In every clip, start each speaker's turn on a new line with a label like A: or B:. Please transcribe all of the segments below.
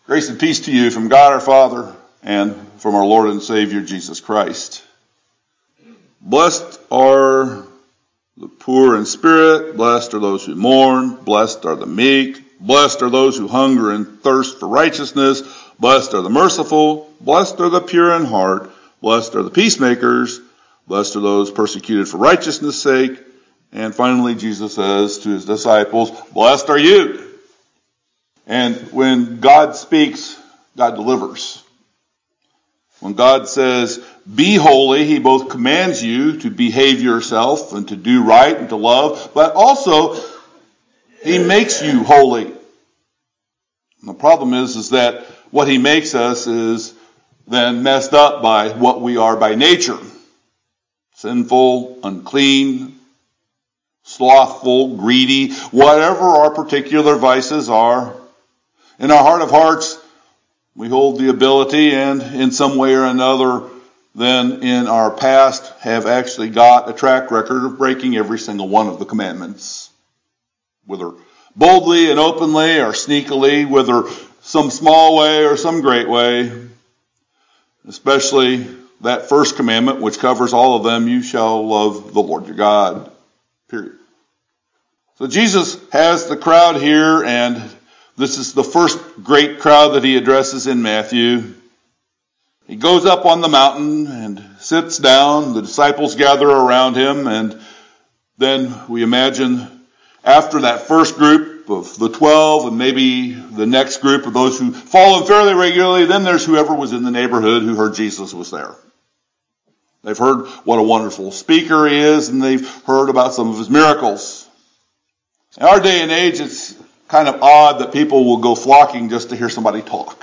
A: Grace and peace to you from God our Father and from our Lord and Savior Jesus Christ. Blessed are the poor in spirit, blessed are those who mourn, blessed are the meek, blessed are those who hunger and thirst for righteousness, blessed are the merciful, blessed are the pure in heart, blessed are the peacemakers, blessed are those persecuted for righteousness' sake. And finally, Jesus says to his disciples, blessed are you. And when God speaks, God delivers. When God says, be holy, he both commands you to behave yourself and to do right and to love, but also he makes you holy. And the problem is that what he makes us is then messed up by what we are by nature. Sinful, unclean, slothful, greedy, whatever our particular vices are. In our heart of hearts, we hold the ability and in some way or another then in our past have actually got a track record of breaking every single one of the commandments. Whether boldly and openly or sneakily, whether some small way or some great way. Especially that first commandment which covers all of them, you shall love the Lord your God. Period. So Jesus has the crowd here, and this is the first great crowd that he addresses in Matthew. He goes up on the mountain and sits down. The disciples gather around him, and then we imagine after that first group of the 12 and maybe the next group of those who follow him fairly regularly, then there's whoever was in the neighborhood who heard Jesus was there. They've heard what a wonderful speaker he is, and they've heard about some of his miracles. In our day and age, it's kind of odd that people will go flocking just to hear somebody talk.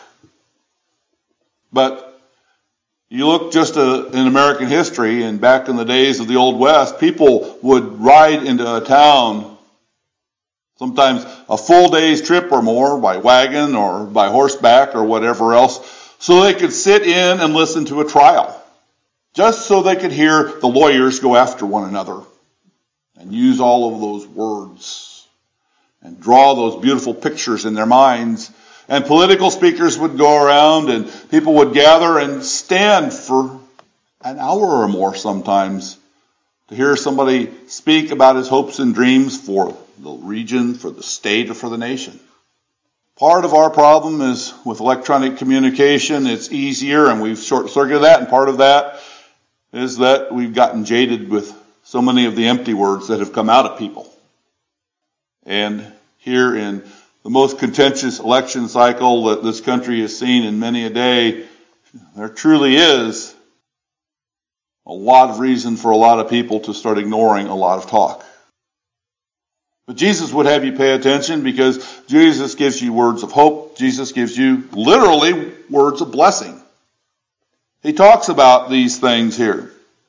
A: But you look just in American history, and back in the days of the Old West, people would ride into a town, sometimes a full day's trip or more, by wagon or by horseback or whatever else, so they could sit in and listen to a trial, just so they could hear the lawyers go after one another and use all of those words and draw those beautiful pictures in their minds. And political speakers would go around and people would gather and stand for an hour or more sometimes to hear somebody speak about his hopes and dreams for the region, for the state, or for the nation. Part of our problem is with electronic communication. It's easier and we've short-circuited that, and part of that is that we've gotten jaded with so many of the empty words that have come out of people. And here in the most contentious election cycle that this country has seen in many a day, there truly is a lot of reason for a lot of people to start ignoring a lot of talk. But Jesus would have you pay attention, because Jesus gives you words of hope. Jesus gives you literally words of blessing. He talks about these things here.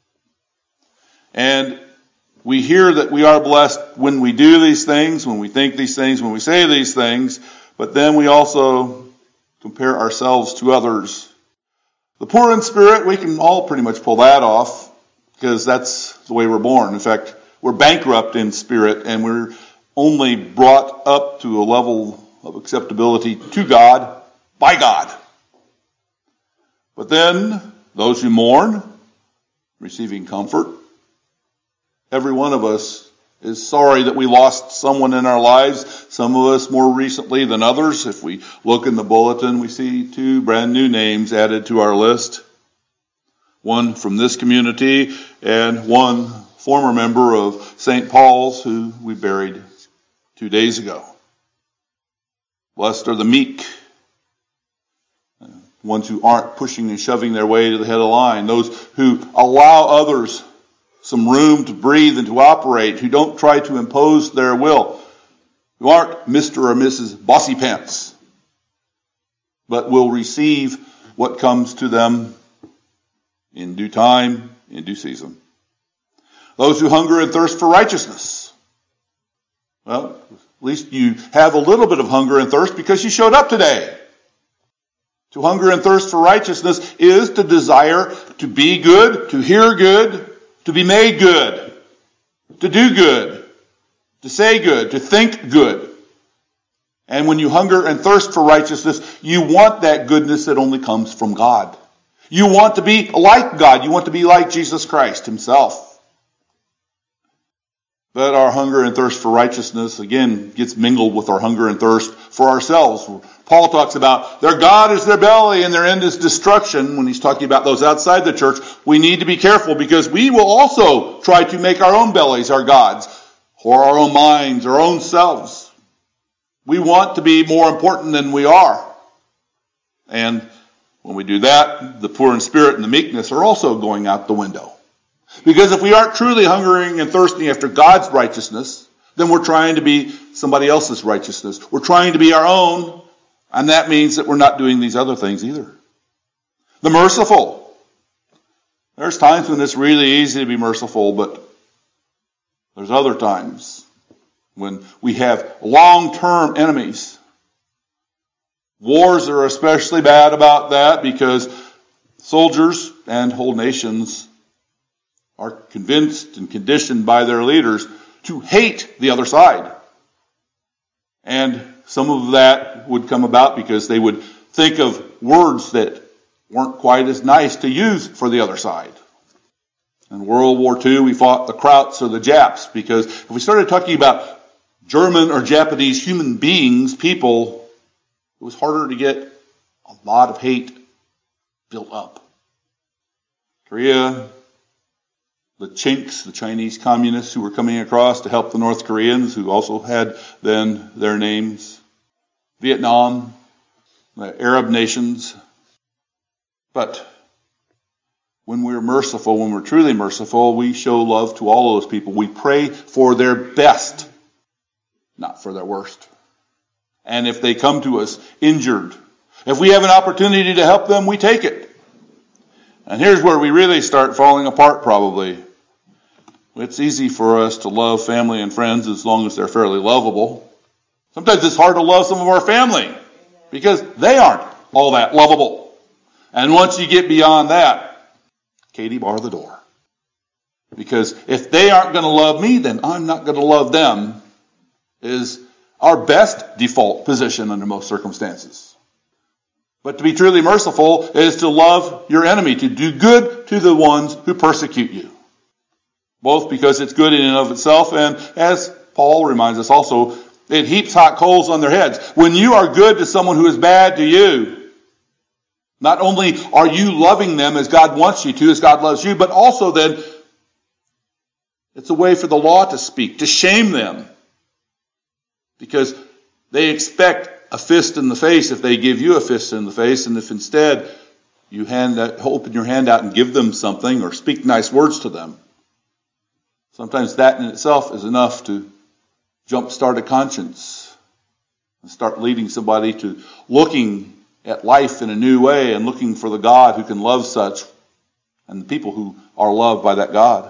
A: And we hear that we are blessed when we do these things, when we think these things, when we say these things, but then we also compare ourselves to others. The poor in spirit, we can all pretty much pull that off, because that's the way we're born. In fact, we're bankrupt in spirit, and we're only brought up to a level of acceptability to God by God. But then, those who mourn, receiving comfort. Every one of us is sorry that we lost someone in our lives, some of us more recently than others. If we look in the bulletin, we see 2 brand new names added to our list. One from this community and one former member of St. Paul's who we buried 2 days ago. Blessed are the meek, ones who aren't pushing and shoving their way to the head of the line, those who allow others some room to breathe and to operate, who don't try to impose their will, who aren't Mr. or Mrs. Bossy Pants, but will receive what comes to them in due time, in due season. Those who hunger and thirst for righteousness. Well, at least you have a little bit of hunger and thirst because you showed up today. To hunger and thirst for righteousness is to desire to be good, to hear good, to be made good, to do good, to say good, to think good. And when you hunger and thirst for righteousness, you want that goodness that only comes from God. You want to be like God. You want to be like Jesus Christ himself. But our hunger and thirst for righteousness, again, gets mingled with our hunger and thirst for ourselves. Paul talks about their God is their belly and their end is destruction. When he's talking about those outside the church, we need to be careful because we will also try to make our own bellies our gods, or our own minds, our own selves. We want to be more important than we are. And when we do that, the poor in spirit and the meekness are also going out the window. Because if we aren't truly hungering and thirsting after God's righteousness, then we're trying to be somebody else's righteousness. We're trying to be our own, and that means that we're not doing these other things either. The merciful. There's times when it's really easy to be merciful, but there's other times when we have long-term enemies. Wars are especially bad about that because soldiers and whole nations are convinced and conditioned by their leaders to hate the other side. And some of that would come about because they would think of words that weren't quite as nice to use for the other side. In World War II, we fought the Krauts or the Japs because if we started talking about German or Japanese human beings, people, it was harder to get a lot of hate built up. Korea, the Chinks, the Chinese communists who were coming across to help the North Koreans, who also had then their names. Vietnam, the Arab nations. But when we're merciful, when we're truly merciful, we show love to all those people. We pray for their best, not for their worst. And if they come to us injured, if we have an opportunity to help them, we take it. And here's where we really start falling apart probably. It's easy for us to love family and friends as long as they're fairly lovable. Sometimes it's hard to love some of our family because they aren't all that lovable. And once you get beyond that, Katie, bar the door. Because if they aren't going to love me, then I'm not going to love them is our best default position under most circumstances. But to be truly merciful is to love your enemy, to do good to the ones who persecute you. Both because it's good in and of itself, and as Paul reminds us also, it heaps hot coals on their heads. When you are good to someone who is bad to you, not only are you loving them as God wants you to, as God loves you, but also then it's a way for the law to speak, to shame them. Because they expect a fist in the face if they give you a fist in the face, and if instead you open your hand out and give them something or speak nice words to them, sometimes that in itself is enough to jumpstart a conscience and start leading somebody to looking at life in a new way and looking for the God who can love such and the people who are loved by that God.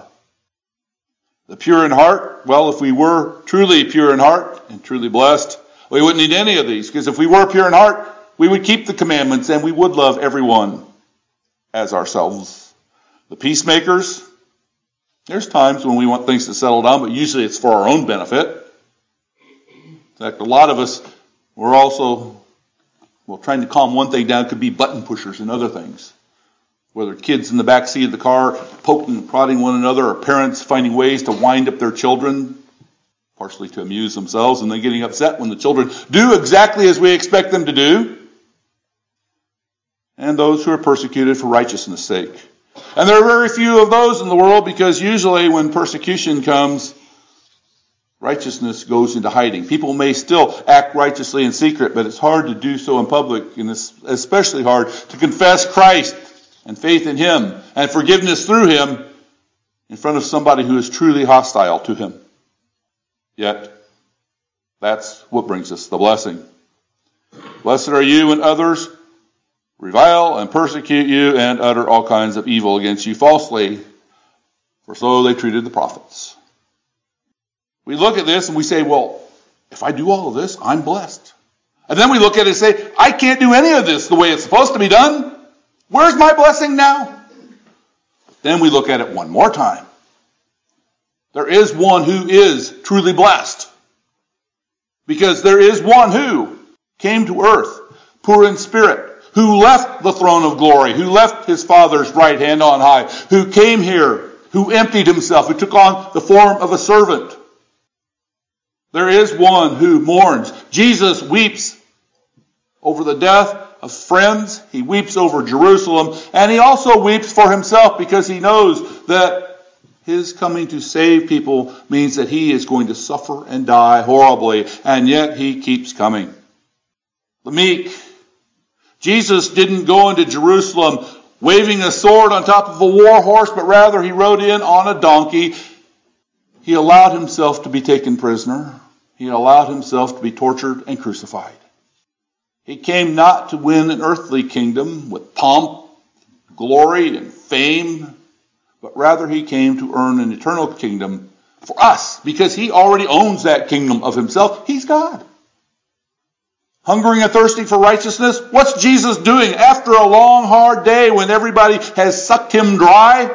A: The pure in heart, well, if we were truly pure in heart and truly blessed, we wouldn't need any of these, because if we were pure in heart, we would keep the commandments and we would love everyone as ourselves. The peacemakers, there's times when we want things to settle down, but usually it's for our own benefit. In fact, a lot of us, we're also, trying to calm one thing down could be button pushers and other things. Whether kids in the back seat of the car poking and prodding one another, or parents finding ways to wind up their children, partially to amuse themselves, and then getting upset when the children do exactly as we expect them to do. And those who are persecuted for righteousness' sake. And there are very few of those in the world, because usually when persecution comes, righteousness goes into hiding. People may still act righteously in secret, but it's hard to do so in public, and it's especially hard to confess Christ and faith in Him and forgiveness through Him in front of somebody who is truly hostile to Him. Yet, that's what brings us the blessing. Blessed are you when others revile and persecute you and utter all kinds of evil against you falsely, for so they treated the prophets. We look at this and we say, well, if I do all of this, I'm blessed. And then we look at it and say, I can't do any of this the way it's supposed to be done. Where's my blessing now? Then we look at it one more time. There is one who is truly blessed. Because there is one who came to earth, poor in spirit, who left the throne of glory, who left his Father's right hand on high, who came here, who emptied himself, who took on the form of a servant. There is one who mourns. Jesus weeps over the death of friends. He weeps over Jerusalem. And he also weeps for himself because he knows that his coming to save people means that he is going to suffer and die horribly. And yet he keeps coming. The meek. Jesus didn't go into Jerusalem waving a sword on top of a war horse, but rather he rode in on a donkey. He allowed himself to be taken prisoner. He allowed himself to be tortured and crucified. He came not to win an earthly kingdom with pomp, glory, and fame, but rather he came to earn an eternal kingdom for us, because he already owns that kingdom of himself. He's God. Hungering and thirsting for righteousness, what's Jesus doing after a long, hard day when everybody has sucked him dry?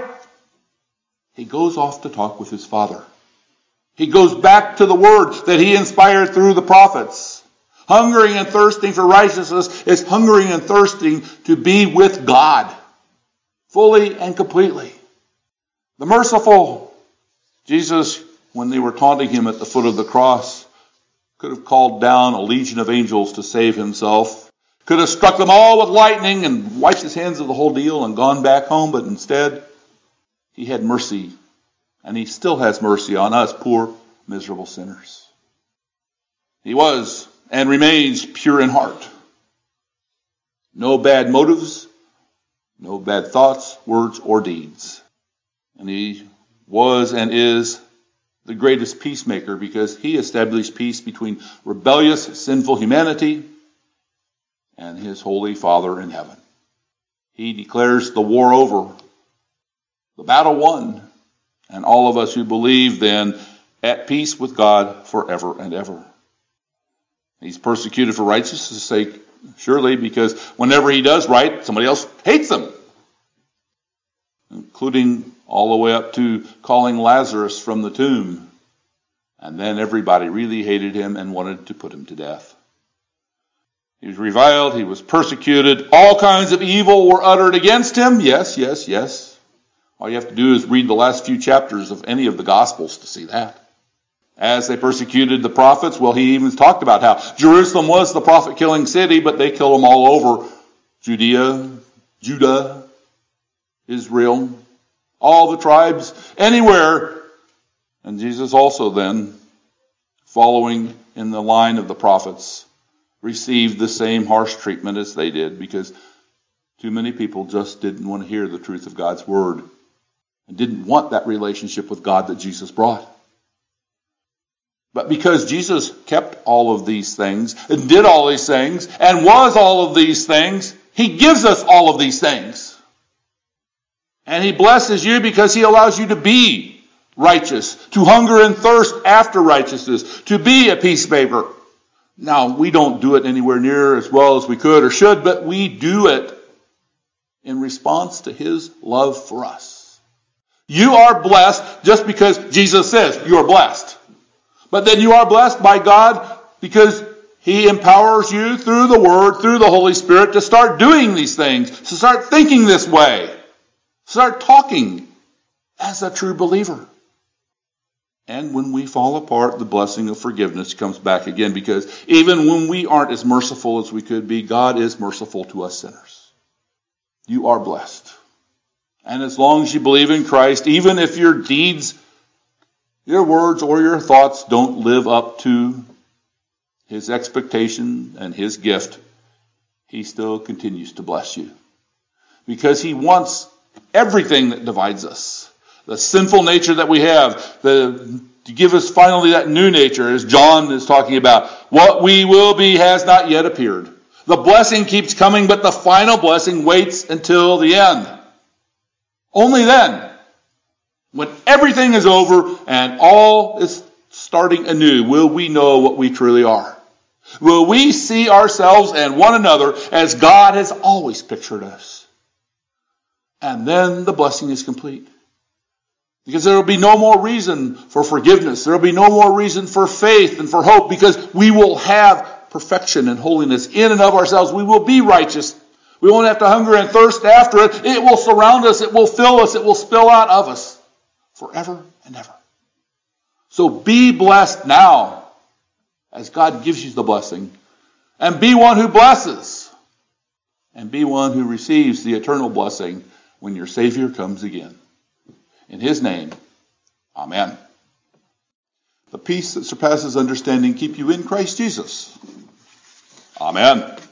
A: He goes off to talk with his Father. He goes back to the word that he inspired through the prophets. Hungering and thirsting for righteousness is hungering and thirsting to be with God, fully and completely. The merciful Jesus, when they were taunting him at the foot of the cross, could have called down a legion of angels to save himself. Could have struck them all with lightning and wiped his hands of the whole deal and gone back home, but instead he had mercy. And he still has mercy on us, poor, miserable sinners. He was and remains pure in heart. No bad motives, no bad thoughts, words, or deeds. And he was and is the greatest peacemaker because he established peace between rebellious, sinful humanity and his holy Father in heaven. He declares the war over, the battle won, and all of us who believe then at peace with God forever and ever. He's persecuted for righteousness' sake, surely, because whenever he does right, somebody else hates him. Including all the way up to calling Lazarus from the tomb. And then everybody really hated him and wanted to put him to death. He was reviled, he was persecuted, all kinds of evil were uttered against him. Yes, yes, yes. All you have to do is read the last few chapters of any of the Gospels to see that. As they persecuted the prophets, well, he even talked about how Jerusalem was the prophet-killing city, but they killed them all over Judea, Judah, Israel, all the tribes, anywhere. And Jesus also then, following in the line of the prophets, received the same harsh treatment as they did, because too many people just didn't want to hear the truth of God's word and didn't want that relationship with God that Jesus brought. But because Jesus kept all of these things and did all these things and was all of these things, he gives us all of these things. And he blesses you because he allows you to be righteous, to hunger and thirst after righteousness, to be a peacemaker. Now, we don't do it anywhere near as well as we could or should, but we do it in response to his love for us. You are blessed just because Jesus says you are blessed. But then you are blessed by God because he empowers you through the Word, through the Holy Spirit, to start doing these things, to start thinking this way, start talking as a true believer. And when we fall apart, the blessing of forgiveness comes back again, because even when we aren't as merciful as we could be, God is merciful to us sinners. You are blessed. And as long as you believe in Christ, even if your deeds, your words, or your thoughts don't live up to his expectation and his gift, he still continues to bless you. Because he wants everything that divides us, the sinful nature that we have, to give us finally that new nature, as John is talking about. What we will be has not yet appeared. The blessing keeps coming, but the final blessing waits until the end. Only then, when everything is over and all is starting anew, will we know what we truly are. Will we see ourselves and one another as God has always pictured us. And then the blessing is complete. Because there will be no more reason for forgiveness. There will be no more reason for faith and for hope, because we will have perfection and holiness in and of ourselves. We will be righteous. We won't have to hunger and thirst after it. It will surround us. It will fill us. It will spill out of us forever and ever. So be blessed now as God gives you the blessing. And be one who blesses. And be one who receives the eternal blessing when your Savior comes again. In His name, amen. The peace that surpasses understanding keep you in Christ Jesus. Amen.